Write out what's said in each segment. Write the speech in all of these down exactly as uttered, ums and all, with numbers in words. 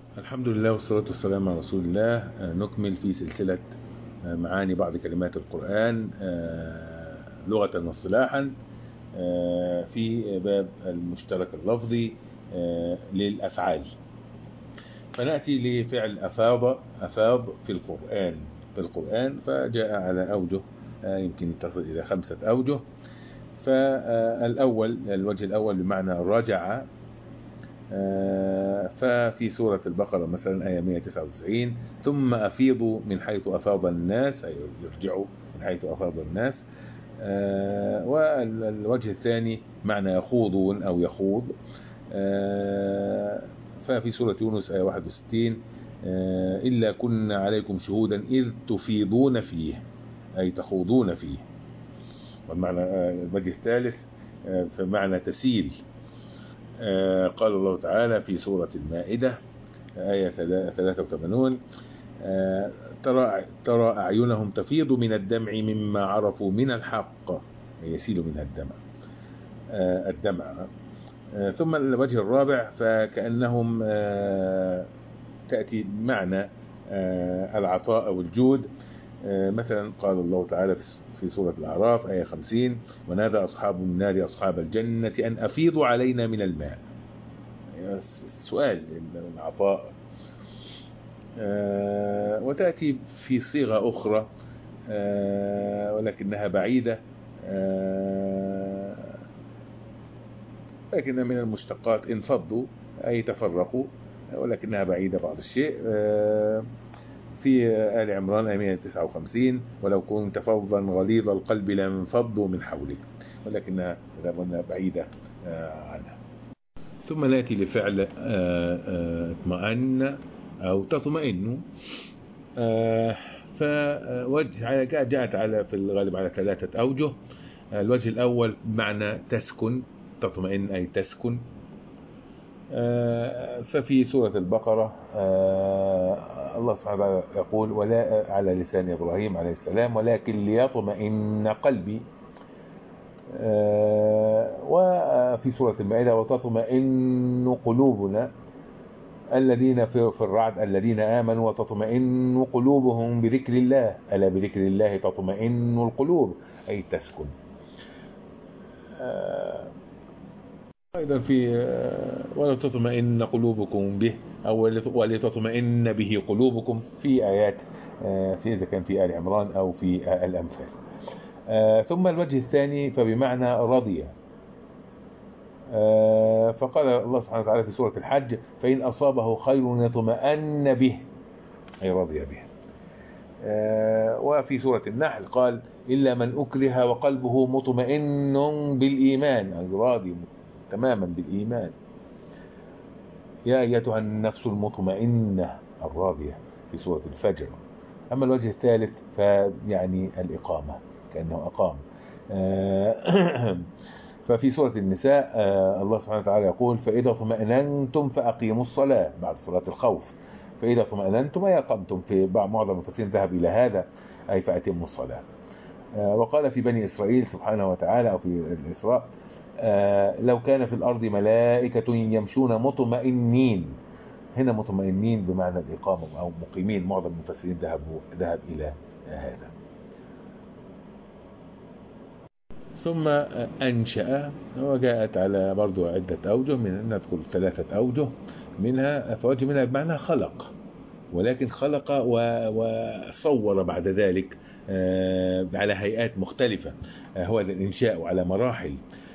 الحمد لله والصلاة والسلام على رسول الله. آه، نكمل في سلسلة آه، معاني بعض كلمات القرآن آه، لغة واصطلاحا آه، في باب المشترك اللفظي آه، للأفعال. فنأتي لفعل أفاض أفاض في القرآن في القرآن فجاء على أوجه آه، يمكن تصل إلى خمسة أوجه. فالأول الوجه الأول بمعنى رجع، ففي سورة البقرة مثلا آية مئة وتسعة وتسعين ثم أفيضوا من حيث أفاض الناس، أي يرجعوا من حيث أفاض الناس. والوجه الثاني معنى يخوضون أو يخوض، ففي سورة يونس آية واحد وستين إلا كنا عليكم شهودا إذ تفيضون فيه، أي تخوضون فيه. والمعنى الوجه الثالث فمعنى تسيل. قال الله تعالى في سورة المائدة آية ثلاثة وثمانين ترى, ترى أعينهم تفيض من الدمع مما عرفوا من الحق، يسيل منها الدمع الدمع ثم الوجه الرابع فكأنهم تأتي معنى العطاء أو الجود. مثلا قال الله تعالى في سورة الأعراف آية خمسين ونادى أصحاب النار أصحاب الجنة أن أفيضوا علينا من الماء. سؤال العطاء. آه وتأتي في صيغة أخرى آه ولكنها بعيدة، آه لكنها من المشتقات انفضوا أي تفرقوا، ولكنها بعيدة بعض الشيء. آه في آل عمران آية مئة وتسعة وخمسين ولو كنت فظا غليظ القلب لانفضوا من حولك، ولكنها بعيدة آه عنها. ثم نأتي لفعل اطمأن أو تطمئن. فوجه جاءت على في الغالب على ثلاثة أوجه. الوجه الأول معنى تسكن، تطمئن أي تسكن. ففي سورة البقرة الله سبحانه وتعالى يقول ولا على لسان إبراهيم عليه السلام ولكن ليطمئن قلبي. وفي سورة المائدة وتطمئن قلوبنا الذين في الرعد الذين آمنوا وتطمئن قلوبهم بذكر الله ألا بذكر الله تطمئن القلوب أي تسكن. أيضا في ولا تطمئن قلوبكم به أو ولتطمئن به قلوبكم في آيات في إذا كان في آل عمران أو في الأنفال. ثم الوجه الثاني فبمعنى رضي. فقال الله سبحانه وتعالى في سورة الحج فإن أصابه خير يطمئن به أي رضي به. وفي سورة النحل قال إلا من أكره وقلبه مطمئن بالإيمان أي راضي تماما بالإيمان. يا أيتها النفس المطمئنة الراضية في سورة الفجر. أما الوجه الثالث فيعني الإقامة كأنه أقام. ففي سورة النساء الله سبحانه وتعالى يقول فإذا اطمأننتم فأقيموا الصلاة بعد صلاة الخوف. فإذا اطمأننتم أي أقمتم، في معظم المفسرين ذهب إلى هذا أي فأتموا الصلاة. وقال في بني إسرائيل سبحانه وتعالى أو في الإسراء لو كان في الأرض ملائكة يمشون مطمئنين. هنا مطمئنين بمعنى الإقامة أو مقيمين، معظم المفسرين ذهبوا ذهب إلى هذا. ثم أنشأ وجاءت على برضو عدة أوجه، من نذكر ثلاثة أوجه منها. فوجه منها بمعنى خلق، ولكن خلق وصور بعد ذلك على هيئات مختلفة، هو الإنشاء على مراحل.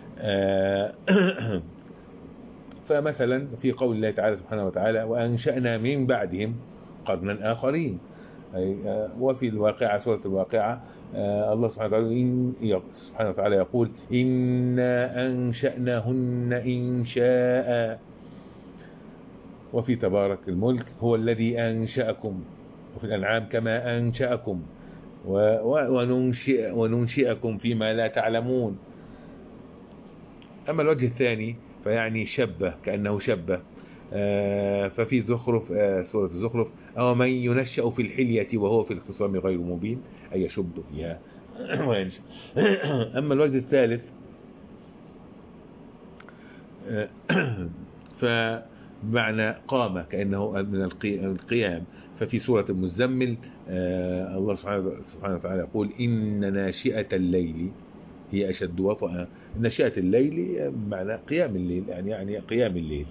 فمثلا في قول الله تعالى سبحانه وتعالى وأنشأنا من بعدهم قرنا آخرين. وفي الواقعة سورة الواقعة الله سبحانه وتعالى سبحانه وتعالى يقول إنا أنشأناهن إنشاء. وفي تبارك الملك هو الذي أنشأكم. وفي الأنعام كما أنشأكم وننشئ وننشئكم فيما لا تعلمون. أما الوجه الثاني فيعني شبه كأنه شبه. ففي زخرف سورة الزخرف أو من ينشأ في الحلية وهو في الخصام غير مبين أي يشب فيها. أما الوجه الثالث بمعنى قام، كأنه من القيام. ففي سورة المزمل الله سبحانه وتعالى يقول إن ناشئة الليل هي أشد وطئا. ناشئة الليل بمعنى قيام الليل، يعني يعني قيام الليل.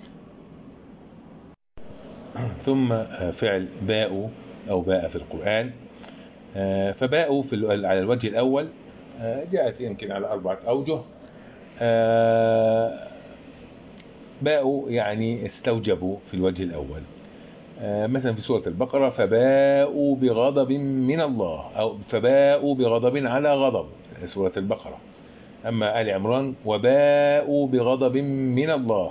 ثم فعل باء أو باء في القرآن. فباء في على الوجه الأول جاءت يمكن على أربعة أوجه. باء يعني استوجبوا في الوجه الأول، مثلا في سورة البقرة فباءوا بغضب من الله، أو فباءوا بغضب على غضب سورة البقرة. أما آل عمران وباءوا بغضب من الله.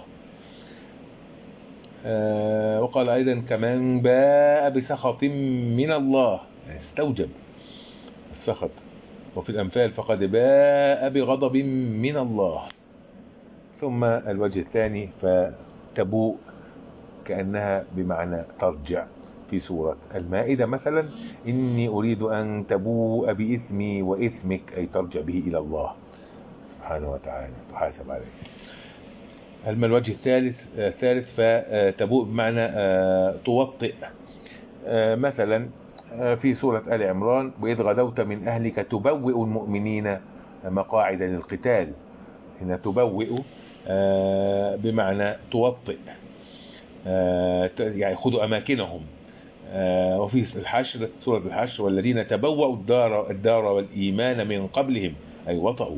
وقال أيضا كمان باء بسخط من الله، استوجب السخط. وفي الأنفال فقد باء بغضب من الله. ثم الوجه الثاني فتبوء، كأنها بمعنى ترجع في سورة المائدة مثلا إني أريد أن تبوء بإثمي وإثمك، أي ترجع به إلى الله سبحانه وتعالى تحاسب عليه. أما الوجه الثالث الثالث فتبوء بمعنى توطئ، مثلا في سورة آل عمران وإذ غدوت من أهلك تبوئ المؤمنين مقاعد للقتال. هنا تبوئ بمعنى توطئ، يعني خذوا أماكنهم. وفي الحشر سورة الحشر والذين تبوأوا الدار, الدار والإيمان من قبلهم، أي وطئوا.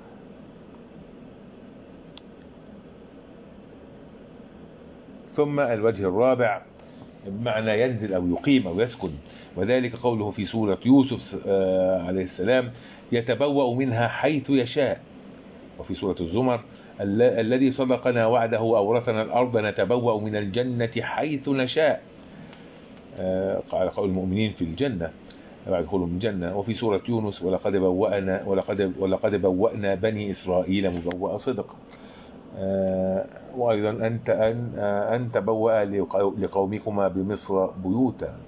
ثم الوجه الرابع بمعنى ينزل أو يقيم أو يسكن، وذلك قوله في سورة يوسف عليه السلام يتبوأ منها حيث يشاء. وفي سورة الزمر الذي صدقنا وعده أورثنا الأرض نتبوأ من الجنة حيث نشاء، قال قول المؤمنين في الجنة بعد دخولهم الجنة. وفي سورة يونس ولقد بوأنا ولقد ولقد بوأنا بني إسرائيل مبوأ صدق. وأيضا أنت أن أن تبوأ لقومكما بمصر بيوتا.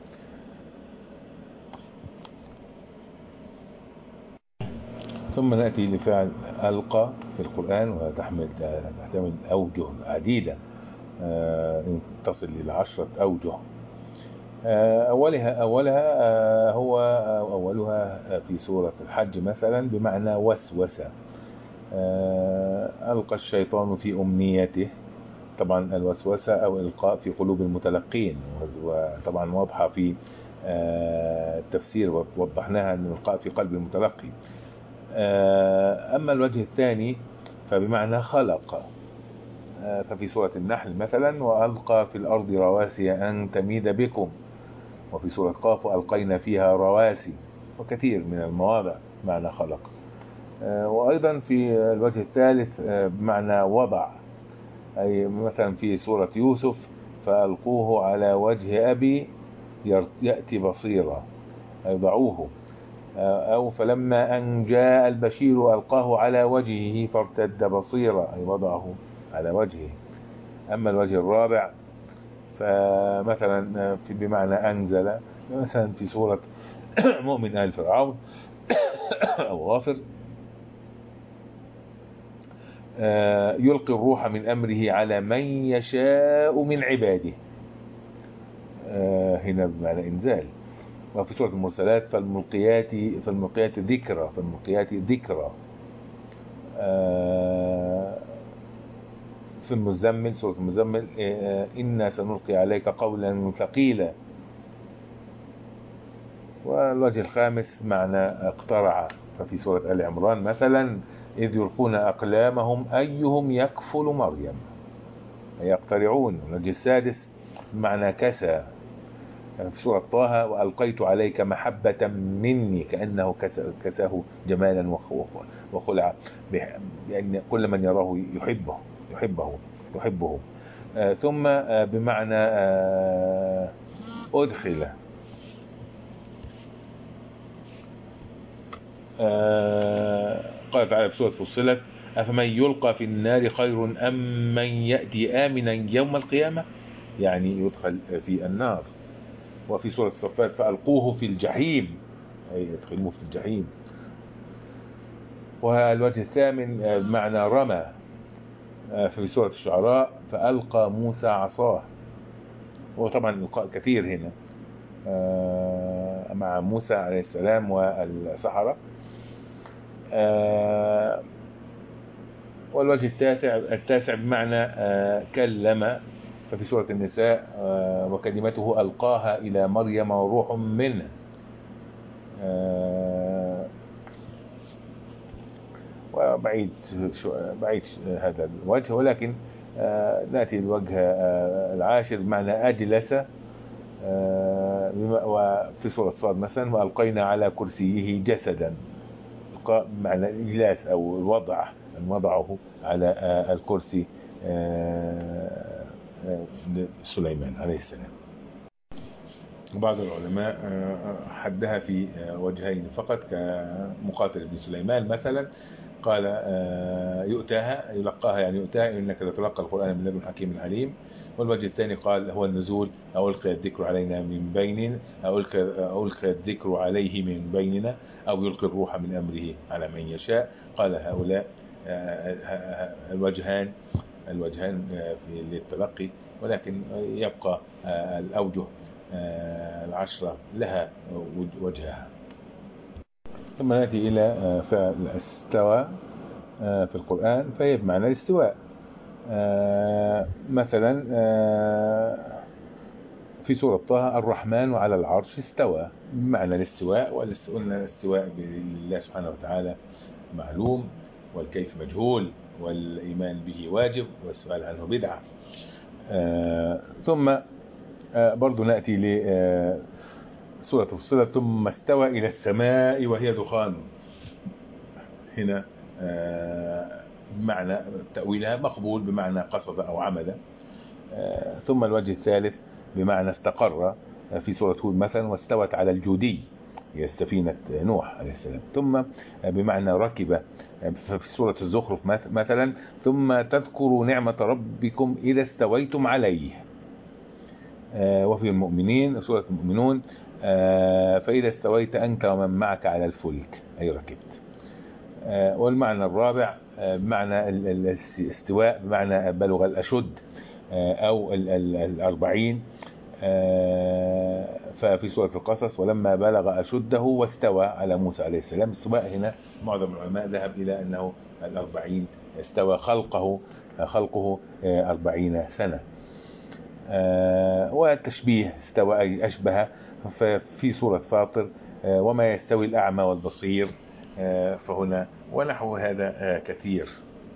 ثم نأتي لفعل ألقى في القرآن، وتحمل تحتمل أوجه عديدة تصل إلى عشرة أوجه. أولها أولها هو أولها في سورة الحج مثلا بمعنى وسوسة. ألقى الشيطان في أمنيته، طبعا الوسوسة أو إلقاء في قلوب المتلقين، وطبعا واضحة في التفسير ووضحناها أن الإلقاء في قلب المتلقي. أما الوجه الثاني فبمعنى خلق، ففي سورة النحل مثلا وألقى في الأرض رواسي أن تميد بكم. وفي سورة قاف ألقينا فيها رواسي، وكثير من المواضع معنى خلق. وأيضا في الوجه الثالث بمعنى وضع، أي مثلا في سورة يوسف فألقوه على وجه أبي يأتي بصيرا، أي ضعوه. أو فلما أن جاء البشير ألقاه على وجهه فارتد بصيرا، أي وضعه على وجهه. أما الوجه الرابع فمثلا في بمعنى أنزل، مثلا في سورة مؤمن آل فرعون أو غافر يلقي الروح من أمره على من يشاء من عباده، هنا بمعنى إنزال. وفي سورة المرسلات فالملقيات فالملقيات ذكرى فالملقيات ذكرى. في المزمل سورة المزمل إنا سنلقي عليك قولا ثقيلا. والوجه الخامس معنى اقترع، ففي سورة آل عمران مثلا إذ يلقون أقلامهم أيهم يكفل مريم، يقترعون. الوجه السادس معنى كسى، في سورة طه وألقيت عليك محبة مني، كأنه كساه جمالا وخلع، يعني كل من يراه يحبه يحبه يحبه. آه ثم آه بمعنى آه أدخل. آه قال تعالى في سورة فصلت أفمن يلقى في النار خير أم من يأتي آمنا يوم القيامة، يعني يدخل في النار. وفي سورة الصفات فألقوه في الجحيم، أي يدخلوه في الجحيم. والوجه الثامن بمعنى رمى، في سورة الشعراء فألقى موسى عصاه، وطبعا الإلقاء كثير هنا مع موسى عليه السلام والسحرة. والوجه التاسع التاسع بمعنى كلم، ففي سورة النساء وكلمته ألقاها إلى مريم وروح منه. وبعيد بعيد هذا الوجه، ولكن نأتي الوجه العاشر بمعنى أجلس، وفي سورة صاد مثلا وألقينا على كرسيه جسدا، بمعنى الإجلاس أو الوضع، أن وضعه على الكرسي سليمان عليه السلام. وبعض العلماء حدها في وجهين فقط، كمقاتل بن سليمان مثلا قال يؤتاها يلقاها، يعني يؤتاها إنك لتلقى القرآن من لدن حكيم عليم. والوجه الثاني قال هو النزول، أو ألقي الذكر علينا من بيننا، أو ألقي الذكر عليه من بيننا، أو يلقي الروح من أمره على من يشاء. قال هؤلاء الوجهان الوجهان في للتلقي، ولكن يبقى الأوجه العشرة لها وجهها. ثم نأتي إلى فعل استوى في القرآن، فهي بمعنى الاستواء. مثلا في سورة طه الرحمن على العرش استوى، بمعنى الاستواء. وقلنا الاستواء بالله سبحانه وتعالى معلوم، والكيف مجهول، والإيمان به واجب، والسؤال عنه بدعة. ثم برضو نأتي لسورة فصلت ثم استوى إلى السماء وهي دخان. هنا بمعنى تأويلها مقبول بمعنى قصد أو عمد. ثم الوجه الثالث بمعنى استقر في سورة هود مثلا واستوت على الجودي، هي سفينة نوح عليه السلام. ثم بمعنى ركب في سورة الزخرف مثلا ثم تذكروا نعمة ربكم إذا استويتم عليه. وفي المؤمنين سورة المؤمنون فإذا استويت أنت ومن معك على الفلك أي ركبت. والمعنى الرابع بمعنى الاستواء بمعنى بلغ الأشد أو الأربعين. ففي سورة القصص ولما بلغ أشده واستوى على موسى عليه السلام. استواء هنا معظم العلماء ذهب إلى أنه الأربعين، استوى خلقه خلقه أربعين سنة. والتشبيه استوى أي أشبه، في سورة فاطر وما يستوي الأعمى والبصير، فهنا ونحو هذا كثير.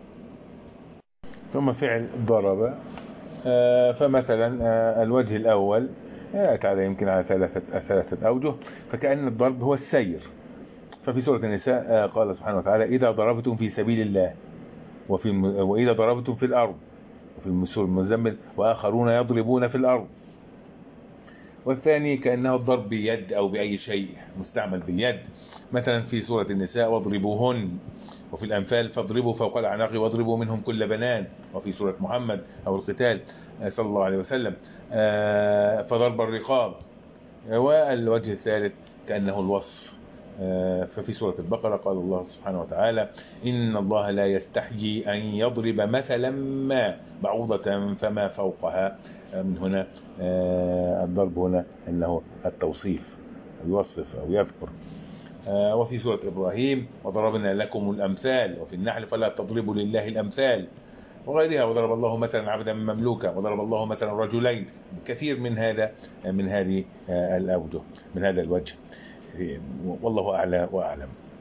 ثم فعل ضرب، فمثلا الوجه الأول تعالى يمكن على ثلاثة ثلاثة أوجه، فكأن الضرب هو السير. ففي سورة النساء قال سبحانه وتعالى إذا ضربتم في سبيل الله، وفي وإذا ضربتم في الأرض، وفي سورة المزمل وآخرون يضربون في الأرض. والثاني كأنه الضرب بيد أو بأي شيء مستعمل باليد، مثلا في سورة النساء واضربوهن، وفي الأنفال فاضربوا فوق الأعناق واضربوا منهم كل بنان، وفي سورة محمد أو القتال صلى الله عليه وسلم فضرب الرقاب. والوجه الثالث كأنه الوصف، ففي سورة البقرة قال الله سبحانه وتعالى إن الله لا يستحيي أن يضرب مثلا ما بعوضة فما فوقها. من هنا الضرب هنا أنه التوصيف، يوصف أو يذكر. وفي سورة إبراهيم وضربنا لكم الأمثال، وفي النحل فلا تضربوا لله الأمثال، وغيرها. وضرب الله مثلا عبدا مملوكا، وضرب الله مثلا رجلين. كثير من هذا من هذه الأوجه من هذا الوجه، والله أعلى وأعلم.